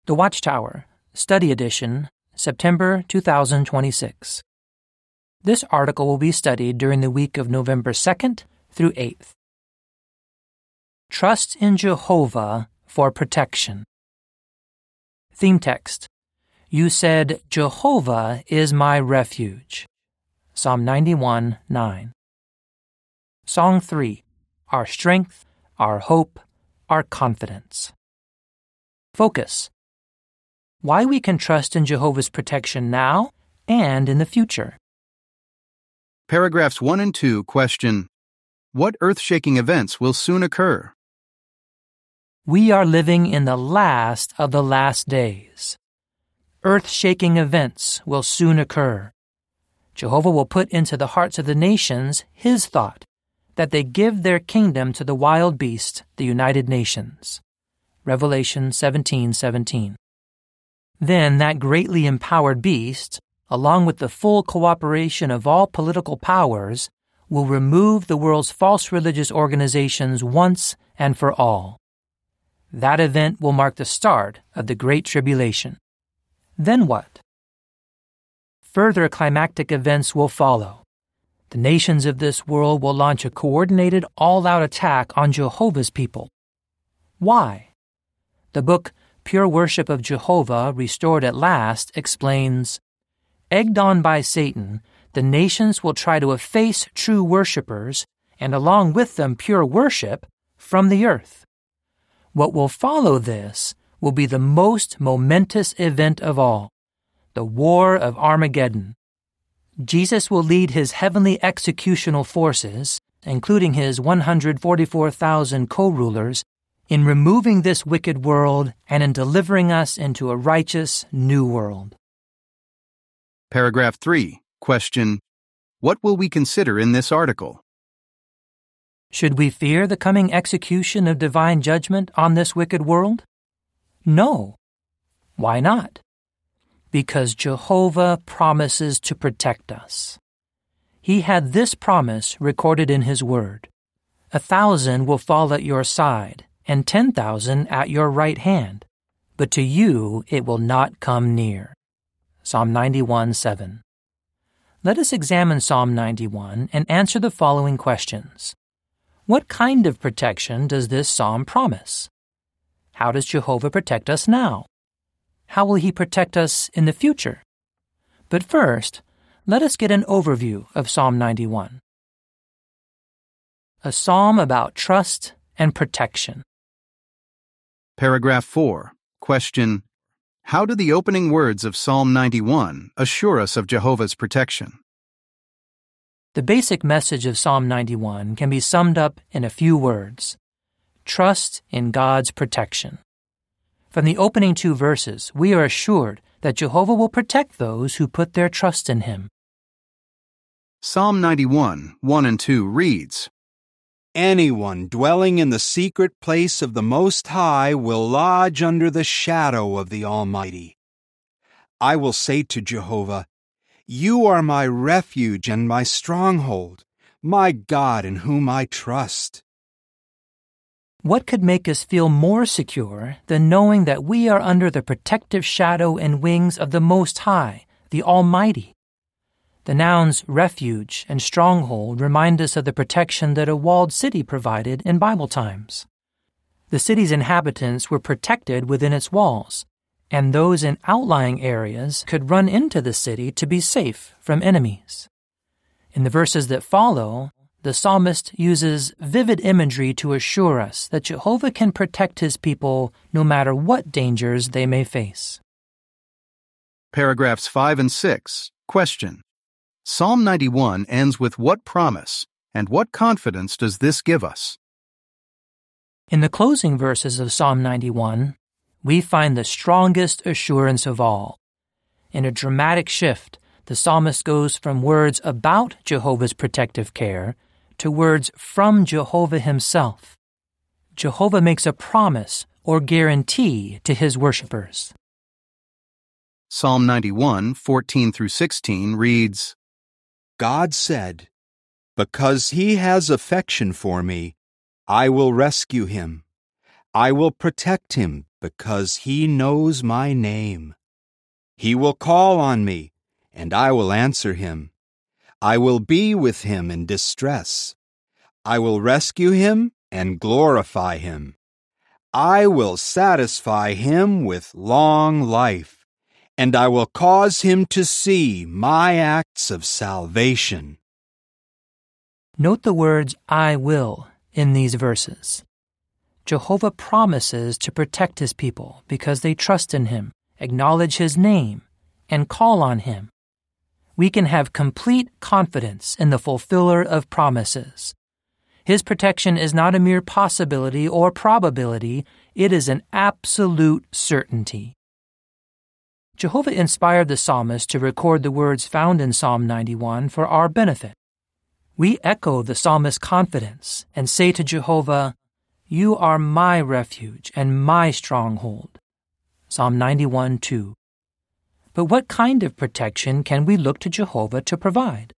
The Watchtower, Study Edition, September 2026. This article will be studied during the week of November 2nd through 8th. Trust in Jehovah for protection. Theme text. You said, Jehovah is my refuge. Psalm 91:9. Song 3. Our strength, our hope, our confidence. Focus. Why we can trust in Jehovah's protection now and in the future. Paragraphs 1 and 2 question, what earth-shaking events will soon occur? We are living in the last of the last days. Earth-shaking events will soon occur. Jehovah will put into the hearts of the nations his thought, that they give their kingdom to the wild beast, the United Nations. Revelation 17:17. Then that greatly empowered beast, along with the full cooperation of all political powers, will remove the world's false religious organizations once and for all. That event will mark the start of the Great Tribulation. Then what? Further climactic events will follow. The nations of this world will launch a coordinated, all-out attack on Jehovah's people. Why? The book Pure Worship of Jehovah, Restored at Last, explains, egged on by Satan, the nations will try to efface true worshipers, and along with them pure worship, from the earth. What will follow this will be the most momentous event of all, the War of Armageddon. Jesus will lead his heavenly executional forces, including his 144,000 co-rulers, in removing this wicked world and in delivering us into a righteous new world. Paragraph 3. Question, what will we consider in this article? Should we fear the coming execution of divine judgment on this wicked world? No. Why not? Because Jehovah promises to protect us. He had this promise recorded in his word. 1,000 will fall at your side, and 10,000 at your right hand, but to you it will not come near. Psalm 91:7. Let us examine Psalm 91 and answer the following questions. What kind of protection does this psalm promise? How does Jehovah protect us now? How will he protect us in the future? But first, let us get an overview of Psalm 91. A psalm about trust and protection. Paragraph 4. Question, how do the opening words of Psalm 91 assure us of Jehovah's protection? The basic message of Psalm 91 can be summed up in a few words. Trust in God's protection. From the opening 2 verses, we are assured that Jehovah will protect those who put their trust in him. Psalm 91, 1 and 2 reads, anyone dwelling in the secret place of the Most High will lodge under the shadow of the Almighty. I will say to Jehovah, you are my refuge and my stronghold, my God in whom I trust. What could make us feel more secure than knowing that we are under the protective shadow and wings of the Most High, the Almighty? The nouns refuge and stronghold remind us of the protection that a walled city provided in Bible times. The city's inhabitants were protected within its walls, and those in outlying areas could run into the city to be safe from enemies. In the verses that follow, the psalmist uses vivid imagery to assure us that Jehovah can protect his people no matter what dangers they may face. Paragraphs 5 and 6. Question, Psalm 91 ends with what promise, and what confidence does this give us? In the closing verses of Psalm 91, we find the strongest assurance of all. In a dramatic shift, the psalmist goes from words about Jehovah's protective care to words from Jehovah himself. Jehovah makes a promise or guarantee to his worshipers. Psalm 91, 14 through 16 reads, God said, because he has affection for me, I will rescue him. I will protect him because he knows my name. He will call on me, and I will answer him. I will be with him in distress. I will rescue him and glorify him. I will satisfy him with long life, and I will cause him to see my acts of salvation. Note the words "I will" in these verses. Jehovah promises to protect his people because they trust in him, acknowledge his name, and call on him. We can have complete confidence in the fulfiller of promises. His protection is not a mere possibility or probability, it is an absolute certainty. Jehovah inspired the psalmist to record the words found in Psalm 91 for our benefit. We echo the psalmist's confidence and say to Jehovah, "You are my refuge and my stronghold." Psalm 91:2. But what kind of protection can we look to Jehovah to provide?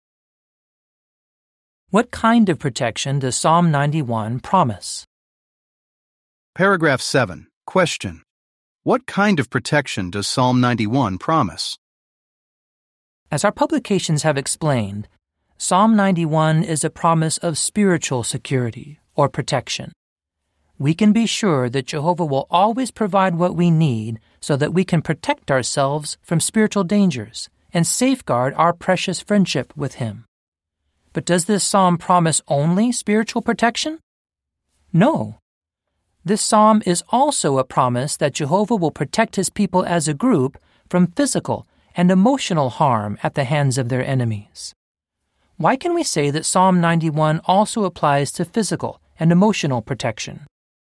What kind of protection does Psalm 91 promise? Paragraph 7. Question. What kind of protection does Psalm 91 promise? As our publications have explained, Psalm 91 is a promise of spiritual security or protection. We can be sure that Jehovah will always provide what we need so that we can protect ourselves from spiritual dangers and safeguard our precious friendship with him. But does this psalm promise only spiritual protection? No. This psalm is also a promise that Jehovah will protect his people as a group from physical and emotional harm at the hands of their enemies. Why can we say that Psalm 91 also applies to physical and emotional protection?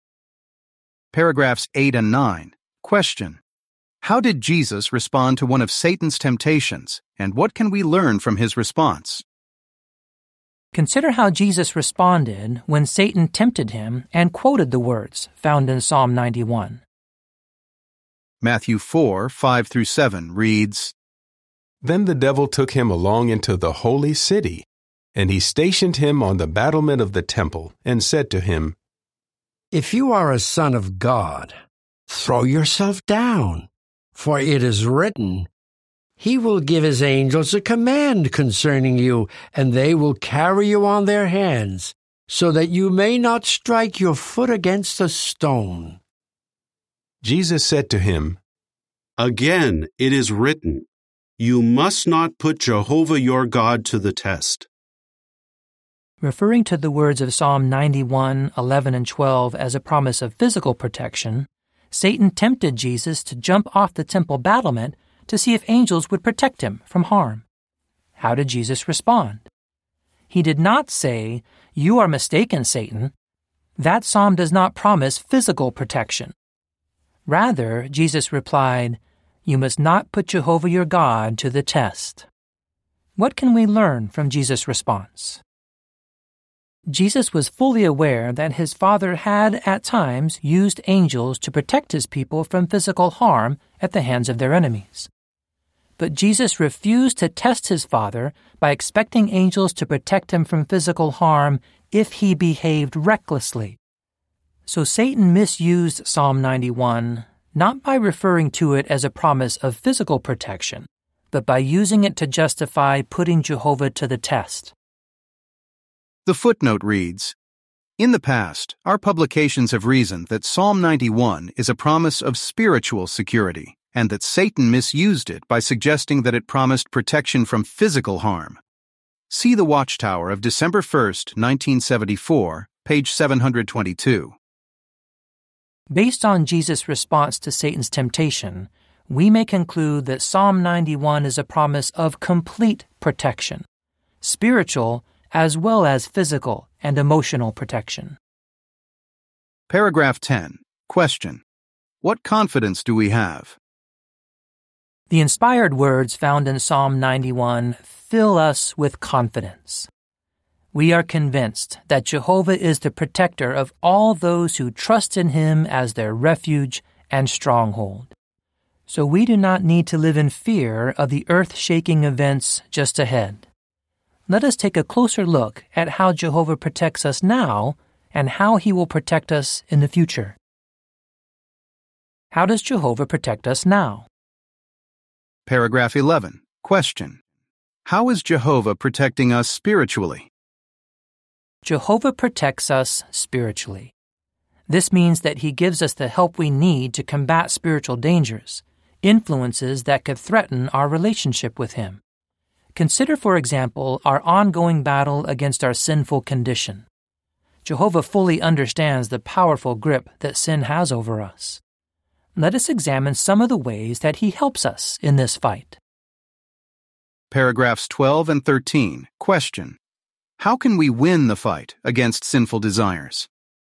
Paragraphs 8 and 9. Question. How did Jesus respond to one of Satan's temptations, and what can we learn from his response? Consider how Jesus responded when Satan tempted him and quoted the words found in Psalm 91. Matthew 4:5-7 reads, Then the devil took him along into the holy city, and he stationed him on the battlement of the temple, and said to him, If you are a son of God, throw yourself down, for it is written, He will give his angels a command concerning you, and they will carry you on their hands, so that you may not strike your foot against a stone. Jesus said to him, Again, it is written, You must not put Jehovah your God to the test. Referring to the words of Psalm 91, 11, and 12 as a promise of physical protection, Satan tempted Jesus to jump off the temple battlement to see if angels would protect him from harm. How did Jesus respond? He did not say, "You are mistaken, Satan." That psalm does not promise physical protection. Rather, Jesus replied, "You must not put Jehovah your God to the test." What can we learn from Jesus' response? Jesus was fully aware that his Father had, at times, used angels to protect his people from physical harm at the hands of their enemies. But Jesus refused to test his Father by expecting angels to protect him from physical harm if he behaved recklessly. So Satan misused Psalm 91, not by referring to it as a promise of physical protection, but by using it to justify putting Jehovah to the test. The footnote reads, In the past, our publications have reasoned that Psalm 91 is a promise of spiritual security, and that Satan misused it by suggesting that it promised protection from physical harm. See the Watchtower of December 1, 1974, page 722. Based on Jesus' response to Satan's temptation, we may conclude that Psalm 91 is a promise of complete protection, spiritual as well as physical and emotional protection. Paragraph 10. Question. What confidence do we have? The inspired words found in Psalm 91 fill us with confidence. We are convinced that Jehovah is the protector of all those who trust in him as their refuge and stronghold. So we do not need to live in fear of the earth-shaking events just ahead. Let us take a closer look at how Jehovah protects us now and how he will protect us in the future. How does Jehovah protect us now? Paragraph 11. Question. How is Jehovah protecting us spiritually? Jehovah protects us spiritually. This means that He gives us the help we need to combat spiritual dangers, influences that could threaten our relationship with Him. Consider, for example, our ongoing battle against our sinful condition. Jehovah fully understands the powerful grip that sin has over us. Let us examine some of the ways that He helps us in this fight. Paragraphs 12 and 13. Question. How can we win the fight against sinful desires?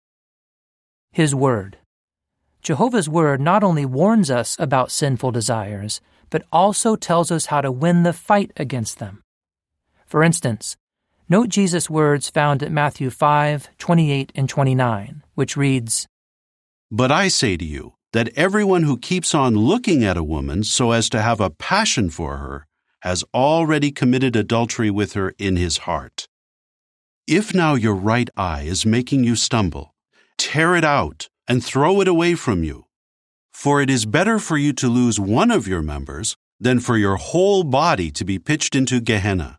His Word. Jehovah's Word not only warns us about sinful desires, but also tells us how to win the fight against them. For instance, note Jesus' words found at Matthew 5:28 and 29, which reads, But I say to you that everyone who keeps on looking at a woman so as to have a passion for her has already committed adultery with her in his heart. If now your right eye is making you stumble, tear it out and throw it away from you. For it is better for you to lose one of your members than for your whole body to be pitched into Gehenna.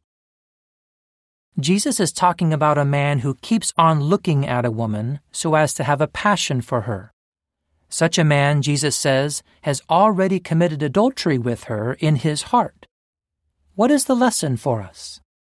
Jesus is talking about a man who keeps on looking at a woman so as to have a passion for her. Such a man, Jesus says, has already committed adultery with her in his heart. What is the lesson for us?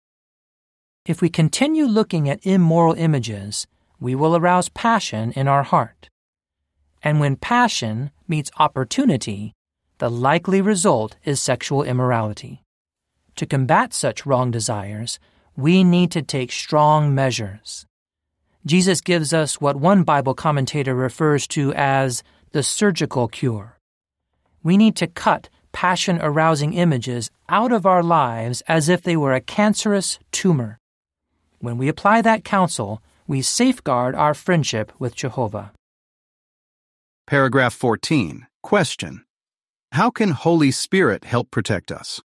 If we continue looking at immoral images, we will arouse passion in our heart. And when passion meets opportunity, the likely result is sexual immorality. To combat such wrong desires, we need to take strong measures. Jesus gives us what one Bible commentator refers to as the surgical cure. We need to cut passion-arousing images out of our lives as if they were a cancerous tumor. When we apply that counsel, we safeguard our friendship with Jehovah. Paragraph 14. Question. How can Holy Spirit help protect us?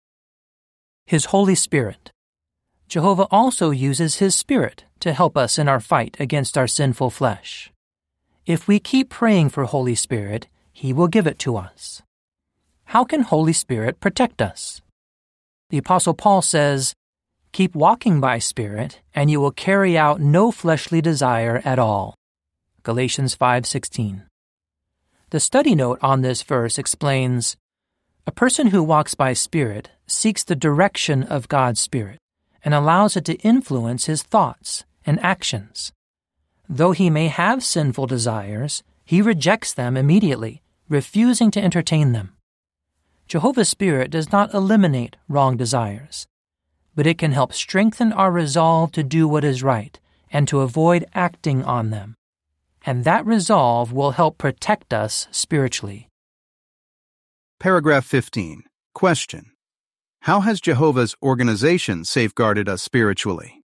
His Holy Spirit. Jehovah also uses His Spirit to help us in our fight against our sinful flesh. If we keep praying for Holy Spirit, He will give it to us. How can Holy Spirit protect us? The Apostle Paul says, Keep walking by Spirit, and you will carry out no fleshly desire at all. Galatians 5:16. The study note on this verse explains, a person who walks by Spirit seeks the direction of God's Spirit and allows it to influence his thoughts and actions. Though he may have sinful desires, he rejects them immediately, refusing to entertain them. Jehovah's Spirit does not eliminate wrong desires, but it can help strengthen our resolve to do what is right and to avoid acting on them. And that resolve will help protect us spiritually. Paragraph 15. Question. How has Jehovah's organization safeguarded us spiritually?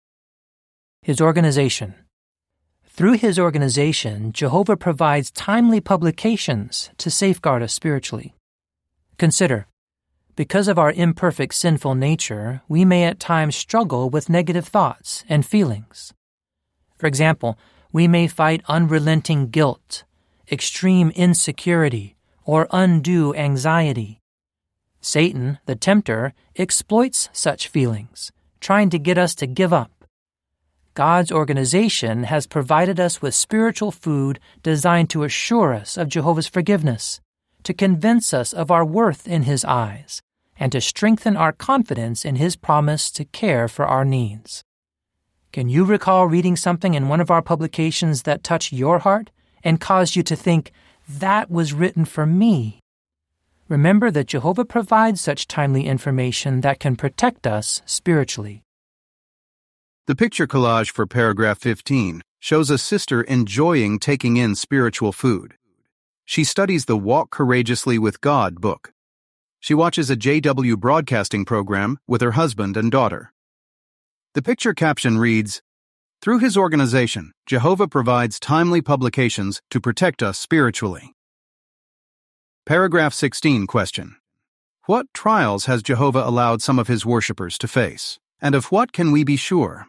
His organization. Through His organization, Jehovah provides timely publications to safeguard us spiritually. Consider, because of our imperfect sinful nature, we may at times struggle with negative thoughts and feelings. For example, we may fight unrelenting guilt, extreme insecurity, or undue anxiety. Satan, the tempter, exploits such feelings, trying to get us to give up. God's organization has provided us with spiritual food designed to assure us of Jehovah's forgiveness, to convince us of our worth in His eyes, and to strengthen our confidence in His promise to care for our needs. Can you recall reading something in one of our publications that touched your heart and caused you to think, that was written for me? Remember that Jehovah provides such timely information that can protect us spiritually. The picture collage for paragraph 15 shows a sister enjoying taking in spiritual food. She studies the Walk Courageously with God book. She watches a JW broadcasting program with her husband and daughter. The picture caption reads, Through His organization, Jehovah provides timely publications to protect us spiritually. Paragraph 16 question. What trials has Jehovah allowed some of His worshipers to face, and of what can we be sure?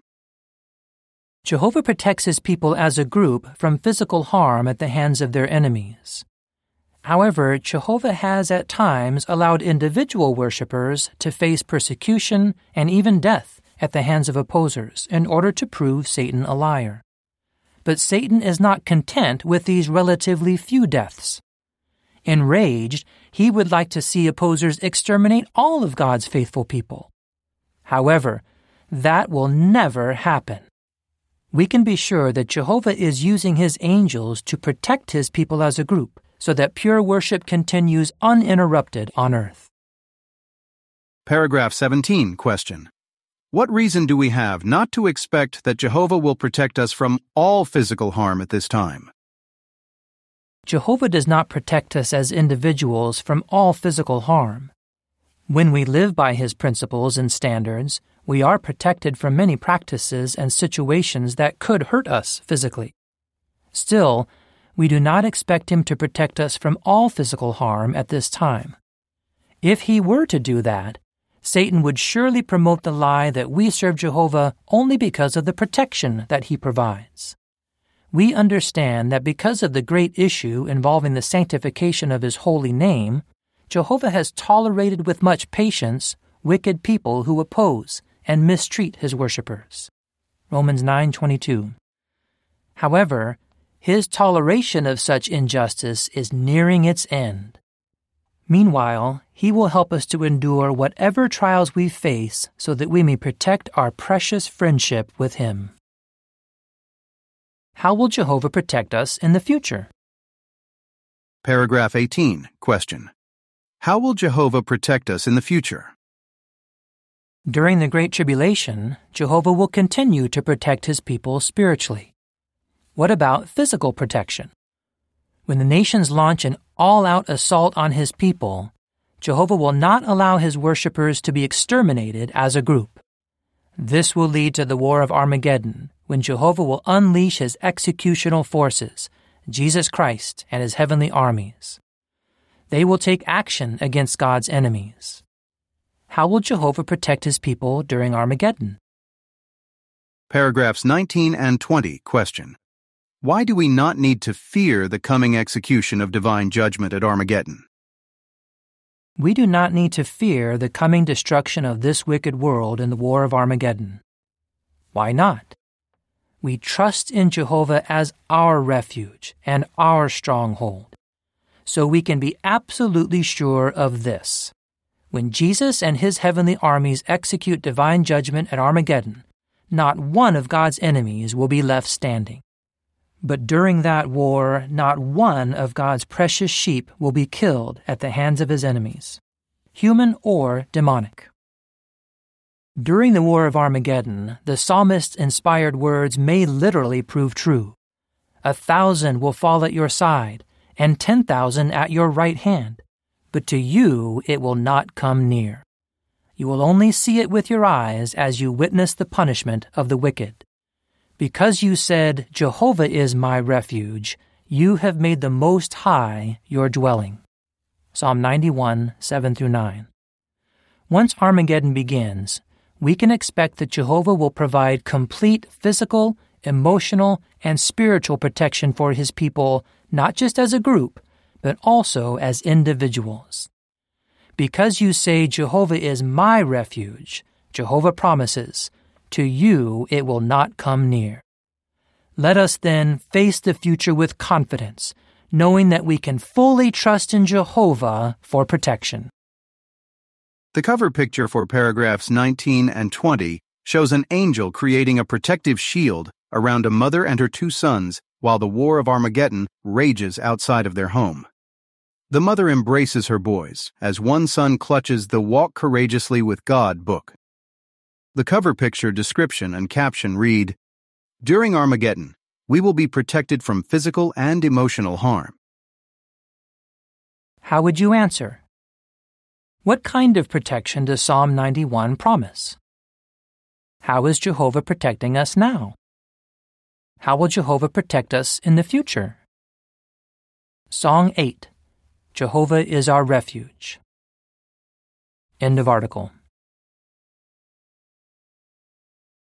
Jehovah protects His people as a group from physical harm at the hands of their enemies. However, Jehovah has at times allowed individual worshippers to face persecution and even death at the hands of opposers in order to prove Satan a liar. But Satan is not content with these relatively few deaths. Enraged, he would like to see opposers exterminate all of God's faithful people. However, that will never happen. We can be sure that Jehovah is using his angels to protect his people as a group, so that pure worship continues uninterrupted on earth. Paragraph 17, question. What reason do we have not to expect that Jehovah will protect us from all physical harm at this time? Jehovah does not protect us as individuals from all physical harm. When we live by his principles and standards, we are protected from many practices and situations that could hurt us physically. Still, we do not expect him to protect us from all physical harm at this time. If he were to do that, Satan would surely promote the lie that we serve Jehovah only because of the protection that he provides. We understand that because of the great issue involving the sanctification of his holy name, Jehovah has tolerated with much patience wicked people who oppose and mistreat his worshippers. Romans 9:22. However, his toleration of such injustice is nearing its end. Meanwhile, he will help us to endure whatever trials we face so that we may protect our precious friendship with him. How will Jehovah protect us in the future? Paragraph 18, question. How will Jehovah protect us in the future? During the Great Tribulation, Jehovah will continue to protect his people spiritually. What about physical protection? When the nations launch an all-out assault on his people, Jehovah will not allow his worshippers to be exterminated as a group. This will lead to the War of Armageddon, when Jehovah will unleash his executional forces, Jesus Christ and his heavenly armies. They will take action against God's enemies. How will Jehovah protect his people during Armageddon? Paragraphs 19 and 20, question. Why do we not need to fear the coming execution of divine judgment at Armageddon? We do not need to fear the coming destruction of this wicked world in the War of Armageddon. Why not? We trust in Jehovah as our refuge and our stronghold, so we can be absolutely sure of this. When Jesus and his heavenly armies execute divine judgment at Armageddon, not one of God's enemies will be left standing. But during that war, not one of God's precious sheep will be killed at the hands of his enemies, human or demonic. During the War of Armageddon, the psalmist's inspired words may literally prove true. 1,000 will fall at your side, and 10,000 at your right hand, but to you it will not come near. You will only see it with your eyes as you witness the punishment of the wicked. Because you said, Jehovah is my refuge, you have made the Most High your dwelling. Psalm 91, 7-9. Once Armageddon begins, we can expect that Jehovah will provide complete physical, emotional, and spiritual protection for his people, not just as a group, but also as individuals. Because you say Jehovah is my refuge, Jehovah promises, to you it will not come near. Let us then face the future with confidence, knowing that we can fully trust in Jehovah for protection. The cover picture for paragraphs 19 and 20 shows an angel creating a protective shield around a mother and her two sons while the War of Armageddon rages outside of their home. The mother embraces her boys as one son clutches the Walk Courageously with God book. The cover picture description and caption read, During Armageddon, we will be protected from physical and emotional harm. How would you answer? What kind of protection does Psalm 91 promise? How is Jehovah protecting us now? How will Jehovah protect us in the future? Song 8. Jehovah is our refuge. End of article.